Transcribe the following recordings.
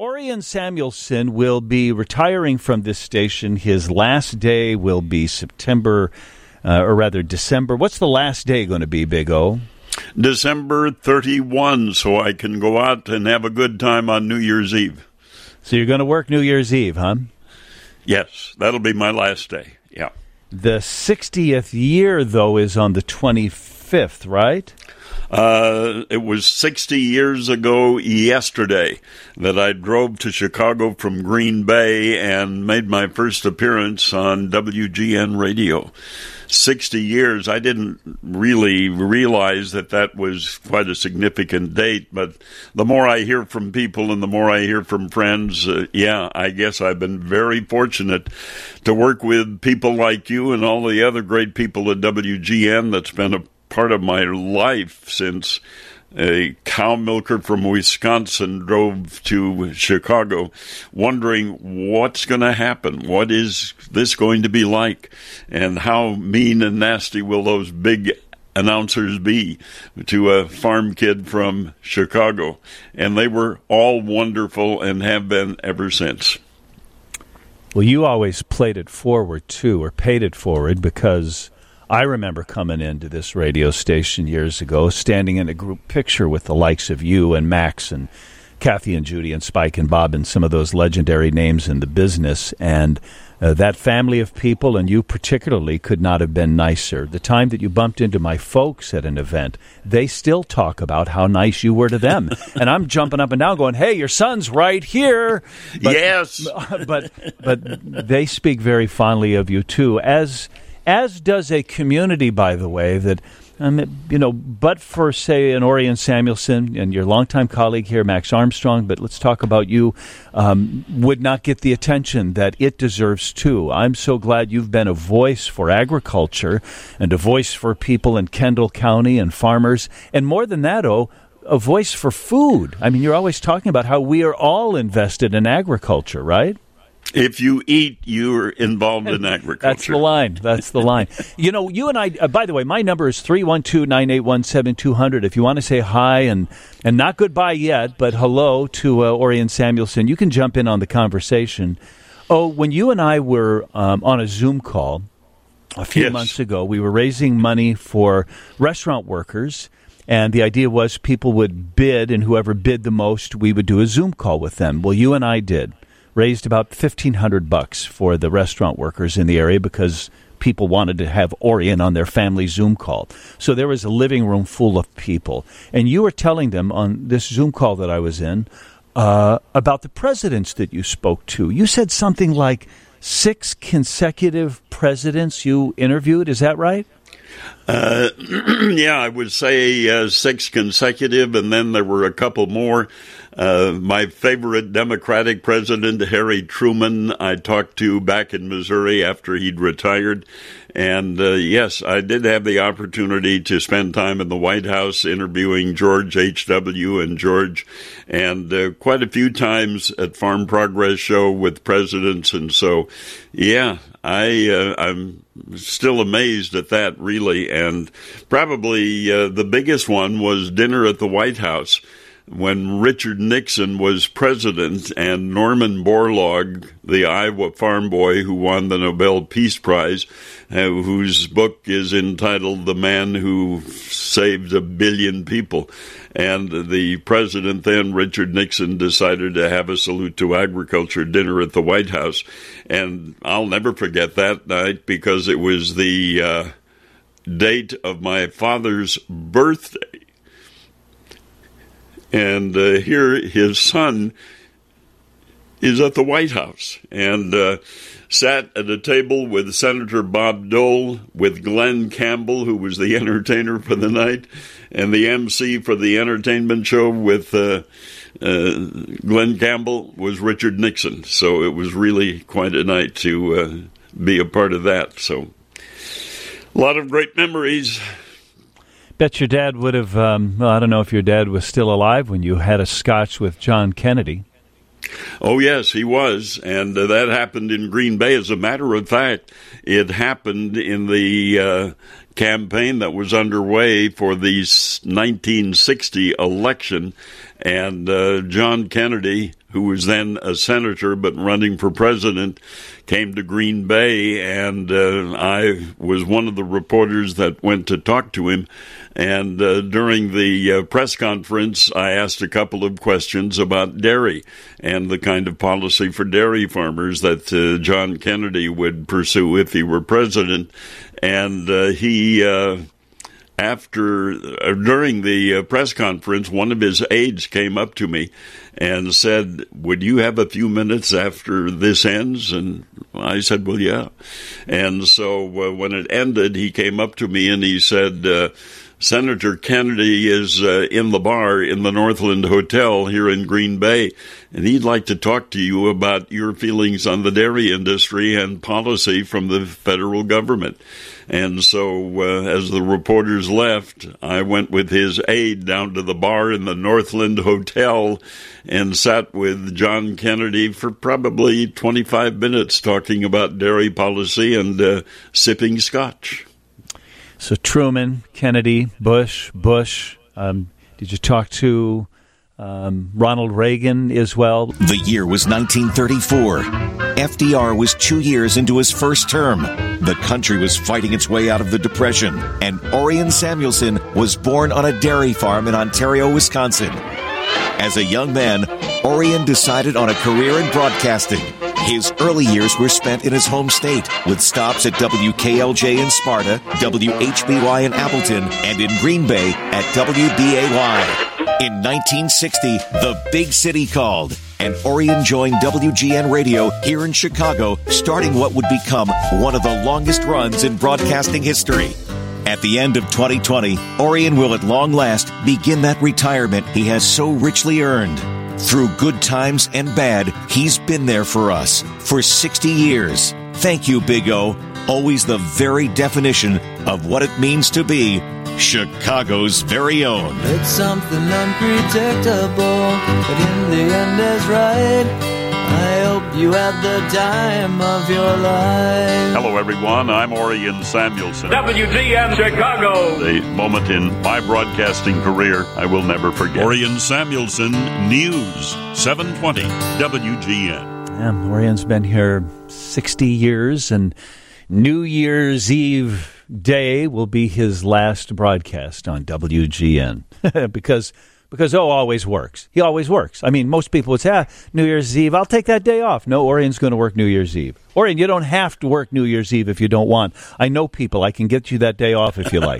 Orion Samuelson will be retiring from this station. His last day will be December. What's the last day going to be, Big O? December 31, so I can go out and have a good time on New Year's Eve. So you're going to work New Year's Eve, huh? Yes, that'll be my last day, yeah. The 60th year, though, is on the 25th, right? It was 60 years ago yesterday that I drove to Chicago from Green Bay and made my first appearance on WGN radio. 60 years. I didn't really realize that was quite a significant date, but the more I hear from people and the more I hear from friends, I guess I've been very fortunate to work with people like you and all the other great people at WGN. That's been a part of my life since a cow milker from Wisconsin drove to Chicago wondering what's going to happen. What is this going to be like? And how mean and nasty will those big announcers be to a farm kid from Chicago? And they were all wonderful and have been ever since. Well, you always played it forward, too, or paid it forward, because I remember coming into this radio station years ago, standing in a group picture with the likes of you and Max and Kathy and Judy and Spike and Bob and some of those legendary names in the business. And that family of people, and you particularly, could not have been nicer. The time that you bumped into my folks at an event, they still talk about how nice you were to them. And I'm jumping up and down going, hey, your son's right here. But, yes. But they speak very fondly of you, too, as does a community, by the way, that, but for, say, an Orion Samuelson and your longtime colleague here, Max Armstrong, but let's talk about you, would not get the attention that it deserves, too. I'm so glad you've been a voice for agriculture and a voice for people in Kendall County and farmers, and more than that, a voice for food. I mean, you're always talking about how we are all invested in agriculture, right? If you eat, you're involved in agriculture. That's the line. You and I, by the way, my number is 312-981-7200. If you want to say hi and not goodbye yet, but hello to Orion Samuelson, you can jump in on the conversation. Oh, when you and I were on a Zoom call a few months ago, we were raising money for restaurant workers. And the idea was people would bid, and whoever bid the most, we would do a Zoom call with them. Well, you and I did. Raised about $1,500 for the restaurant workers in the area because people wanted to have Orion on their family Zoom call. So there was a living room full of people. And you were telling them on this Zoom call that I was in about the presidents that you spoke to. You said something like 6 consecutive presidents you interviewed. Is that right? I would say 6 consecutive, and then there were a couple more. My favorite Democratic president, Harry Truman, I talked to back in Missouri after he'd retired. And yes, I did have the opportunity to spend time in the White House interviewing George H.W. and George, and quite a few times at Farm Progress Show with presidents. And so, I'm still amazed at that, really. And probably the biggest one was dinner at the White House when Richard Nixon was president, and Norman Borlaug, the Iowa farm boy who won the Nobel Peace Prize, whose book is entitled The Man Who Saved a Billion People. And the president then, Richard Nixon, decided to have a salute to agriculture dinner at the White House. And I'll never forget that night because it was the date of my father's birthday. And here his son is at the White House and sat at a table with Senator Bob Dole, with Glenn Campbell, who was the entertainer for the night, and the MC for the entertainment show with Glenn Campbell was Richard Nixon. So it was really quite a night to be a part of that. So a lot of great memories. Bet your dad would have, I don't know if your dad was still alive when you had a scotch with John Kennedy. Oh, yes, he was, and that happened in Green Bay. As a matter of fact, it happened in the campaign that was underway for the 1960 election, and John Kennedy, who was then a senator but running for president, came to Green Bay, and I was one of the reporters that went to talk to him. And during the press conference, I asked a couple of questions about dairy and the kind of policy for dairy farmers that John Kennedy would pursue if he were president. And during the press conference, one of his aides came up to me and said, "Would you have a few minutes after this ends?" And I said, "Well, yeah." And so when it ended, he came up to me and he said, "Senator Kennedy is in the bar in the Northland Hotel here in Green Bay, and he'd like to talk to you about your feelings on the dairy industry and policy from the federal government." And so as the reporters left, I went with his aide down to the bar in the Northland Hotel and sat with John Kennedy for probably 25 minutes talking about dairy policy and sipping scotch. So Truman, Kennedy, Bush. Did you talk to Ronald Reagan as well? The year was 1934. FDR was 2 years into his first term. The country was fighting its way out of the Depression, and Orion Samuelson was born on a dairy farm in Ontario, Wisconsin. As a young man, Orion decided on a career in broadcasting. His early years were spent in his home state, with stops at WKLJ in Sparta, WHBY in Appleton, and in Green Bay at WBAY. In 1960, the big city called, and Orion joined WGN Radio here in Chicago, starting what would become one of the longest runs in broadcasting history. At the end of 2020, Orion will at long last begin that retirement he has so richly earned. Through good times and bad, he's been there for us for 60 years. Thank you, Big O. Always the very definition of what it means to be Chicago's very own. It's something unpredictable, but in the end is right. I hope you had the time of your life. Hello, everyone. I'm Orion Samuelson. WGN Chicago. The moment in my broadcasting career I will never forget. Orion Samuelson, News, 720 WGN. Yeah, Orion's been here 60 years, and New Year's Eve Day will be his last broadcast on WGN because O always works. He always works. I mean, most people would say, New Year's Eve, I'll take that day off. No, Orion's going to work New Year's Eve. Orion, you don't have to work New Year's Eve if you don't want. I know people. I can get you that day off if you like.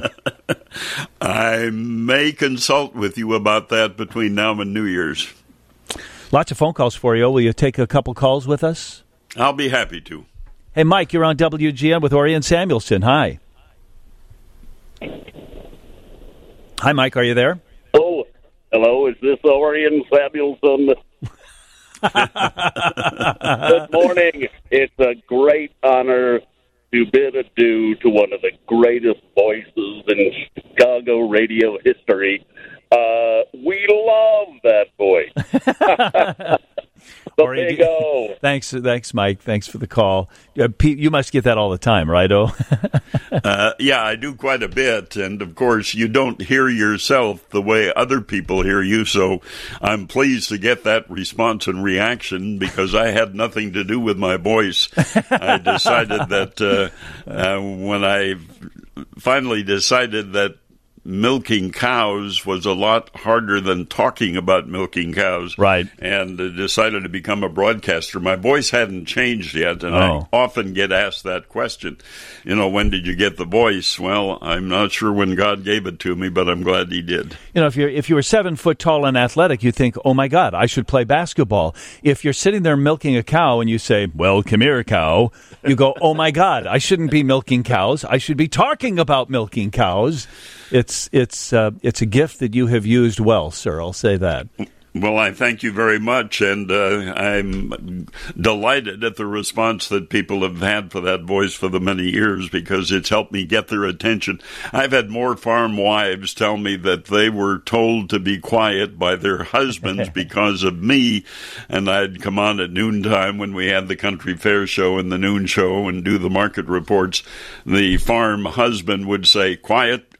I may consult with you about that between now and New Year's. Lots of phone calls for you. Will you take a couple calls with us? I'll be happy to. Hey, Mike, you're on WGN with Orion Samuelson. Hi. Hi, Mike. Are you there? Oh, hello. Is this Orion Samuelson? Good morning. It's a great honor to bid adieu to one of the greatest voices in Chicago radio history. We love that voice. Big O. Thanks, Mike. Thanks for the call. Pete, you must get that all the time, right, O? Yeah, I do quite a bit. And, of course, you don't hear yourself the way other people hear you. So I'm pleased to get that response and reaction because I had nothing to do with my voice. I decided that when I finally decided that milking cows was a lot harder than talking about milking cows. Right. And decided to become a broadcaster. My voice hadn't changed yet, and I often get asked that question. You know, when did you get the voice? Well, I'm not sure when God gave it to me, but I'm glad he did. You know, if you were 7 foot tall and athletic, you think, oh, my God, I should play basketball. If you're sitting there milking a cow and you say, well, come here, cow, you go, oh, my God, I shouldn't be milking cows. I should be talking about milking cows. It's a gift that you have used well, sir. I'll say that. Well, I thank you very much, and I'm delighted at the response that people have had for that voice for the many years because it's helped me get their attention. I've had more farm wives tell me that they were told to be quiet by their husbands because of me, and I'd come on at noontime when we had the Country Fair show and the noon show and do the market reports. The farm husband would say, quiet,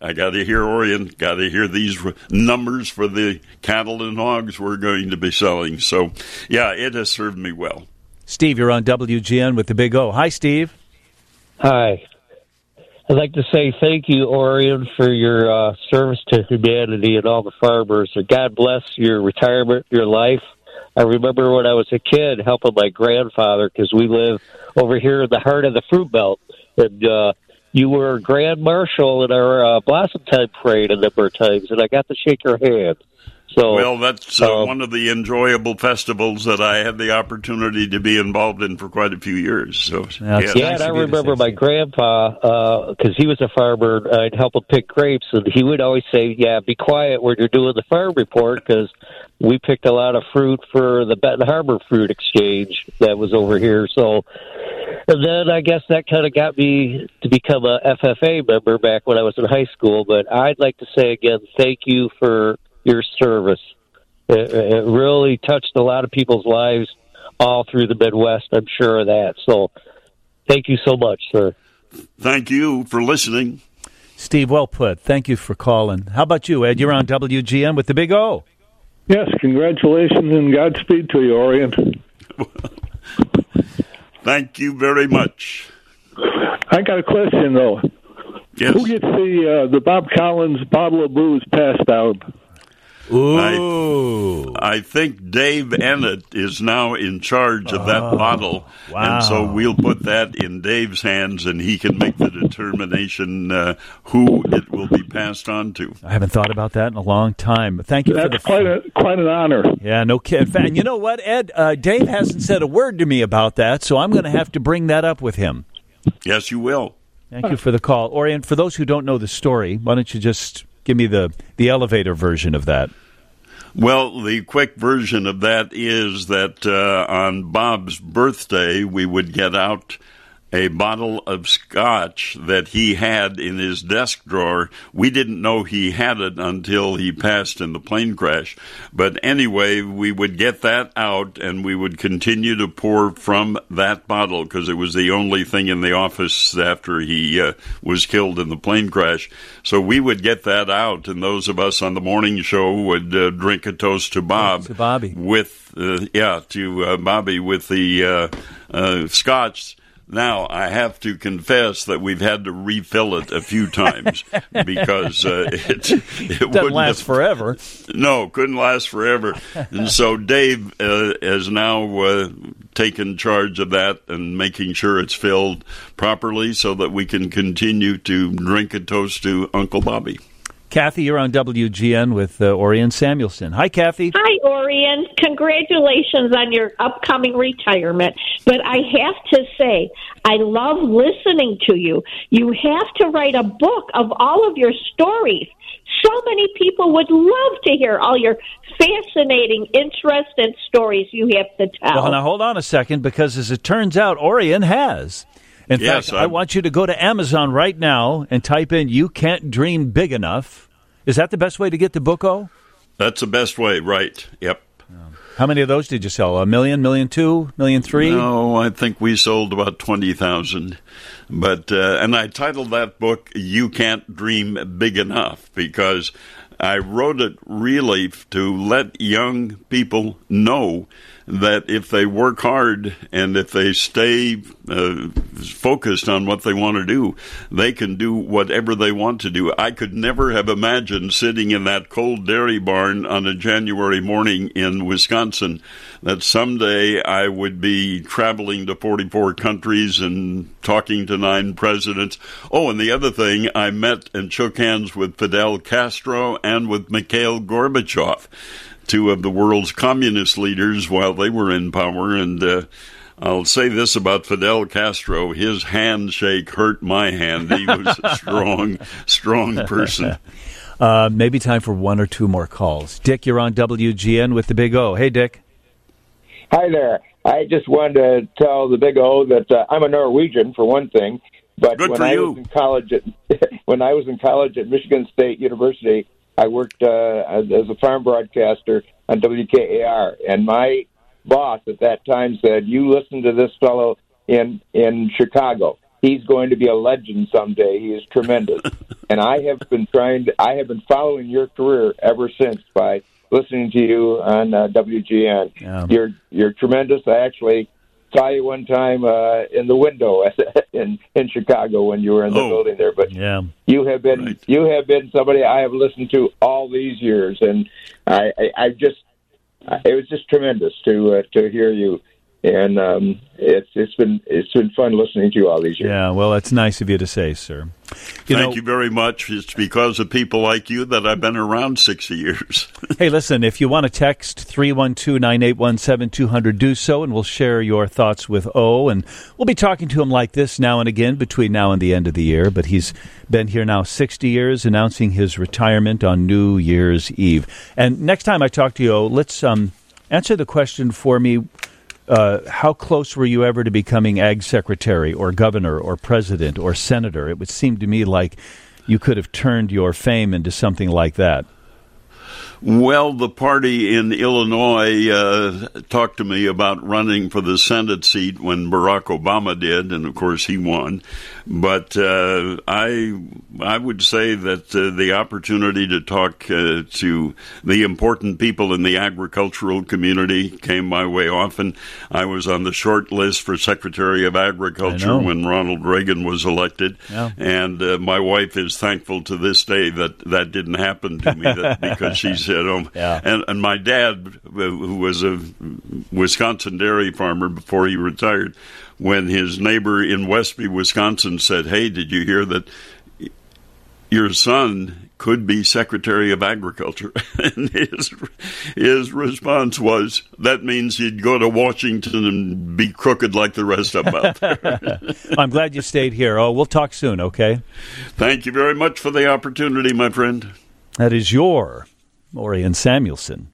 I got to hear Orion, got to hear these numbers for the cattle and hogs we're going to be selling. So, yeah, it has served me well. Steve, you're on WGN with the Big O. Hi, Steve. Hi. I'd like to say thank you, Orion, for your service to humanity and all the farmers. God bless your retirement, your life. I remember when I was a kid helping my grandfather, because we live over here in the heart of the fruit belt. And you were Grand Marshal in our Blossom Time Parade a number of times, and I got to shake your hand. So, well, that's one of the enjoyable festivals that I had the opportunity to be involved in for quite a few years. So, and I remember my grandpa, because he was a farmer, I'd help him pick grapes, and he would always say, yeah, be quiet when you're doing the farm report, because we picked a lot of fruit for the Benton Harbor Fruit Exchange that was over here. So, and then I guess that kind of got me to become a FFA member back when I was in high school. But I'd like to say again, thank you for your service. It really touched a lot of people's lives all through the Midwest. I'm sure of that. So thank you so much, sir. Thank you for listening. Steve, well put. Thank you for calling. How about you, Ed? You're on WGN with the Big O. Yes, congratulations and Godspeed to you, Orion. Thank you very much. I got a question, though. Yes. Who gets the Bob Collins bottle of booze passed out? Ooh. I think Dave Ennett is now in charge of that bottle. Wow. And so we'll put that in Dave's hands, and he can make the determination who it will be passed on to. I haven't thought about that in a long time. Thank you. That's quite an honor. Yeah, no kidding. And you know what, Ed? Dave hasn't said a word to me about that, so I'm going to have to bring that up with him. Yes, you will. Thank you for the call. Orion, for those who don't know the story, why don't you just give me the elevator version of that? Well, the quick version of that is that on Bob's birthday, we would get out a bottle of scotch that he had in his desk drawer. We didn't know he had it until he passed in the plane crash. But anyway, we would get that out, and we would continue to pour from that bottle because it was the only thing in the office after he was killed in the plane crash. So we would get that out, and those of us on the morning show would drink a toast to Bob. To Bobby. With, Bobby with the scotch. Now, I have to confess that we've had to refill it a few times because it doesn't last forever. No, couldn't last forever. And so Dave has now taken charge of that and making sure it's filled properly so that we can continue to drink a toast to Uncle Bobby. Kathy, you're on WGN with Orion Samuelson. Hi, Kathy. Hi, Orion. Congratulations on your upcoming retirement. But I have to say, I love listening to you. You have to write a book of all of your stories. So many people would love to hear all your fascinating, interesting stories you have to tell. Well, now hold on a second, because as it turns out, Orion has. In fact, I want you to go to Amazon right now and type in "You Can't Dream Big Enough." Is that the best way to get the book, O? That's the best way, right. Yep. How many of those did you sell? 1 million, 1,200,000, 1,300,000? No, I think we sold about 20,000. But and I titled that book "You Can't Dream Big Enough" because I wrote it really to let young people know that if they work hard and if they stay focused on what they want to do, they can do whatever they want to do. I could never have imagined sitting in that cold dairy barn on a January morning in Wisconsin that someday I would be traveling to 44 countries and talking to 9 presidents. Oh, and the other thing, I met and shook hands with Fidel Castro and with Mikhail Gorbachev, 2 of the world's communist leaders while they were in power. And I'll say this about Fidel Castro. His handshake hurt my hand. He was a strong person. Maybe time for 1 or 2 more calls. Dick, you're on WGN with the Big O. Hey, Dick. Hi there. I just wanted to tell the Big O that I'm a Norwegian, for one thing. But Good when for I you. was in college when I was in college at Michigan State University, I worked as a farm broadcaster on WKAR, and my boss at that time said, "You listen to this fellow in Chicago. He's going to be a legend someday. He is tremendous." And I have been following your career ever since by listening to you on WGN. Yeah. You're tremendous. I actually saw you one time in the window in Chicago when you were in the building there. But you have been somebody I have listened to all these years, and it was just tremendous to hear you. And it's been fun listening to you all these years. Yeah, well, that's nice of you to say, sir. Thank you very much. It's because of people like you that I've been around 60 years. Hey, listen, if you want to text 312-981-7200, do so, and we'll share your thoughts with O. And we'll be talking to him like this now and again between now and the end of the year. But he's been here now 60 years, announcing his retirement on New Year's Eve. And next time I talk to you, O, let's answer the question for me. How close were you ever to becoming Ag Secretary or Governor or President or Senator? It would seem to me like you could have turned your fame into something like that. Well, the party in Illinois talked to me about running for the Senate seat when Barack Obama did, and of course he won. But I would say that the opportunity to talk to the important people in the agricultural community came my way often. I was on the short list for Secretary of Agriculture when Ronald Reagan was elected, and my wife is thankful to this day that didn't happen to me because she said, and my dad, who was a Wisconsin dairy farmer before he retired, when his neighbor in Westby, Wisconsin said, "Hey, did you hear that your son could be Secretary of Agriculture?" And his response was, "That means he'd go to Washington and be crooked like the rest of them out there." I'm glad you stayed here. Oh, we'll talk soon, okay? Thank you very much for the opportunity, my friend. That is your Orion Samuelson.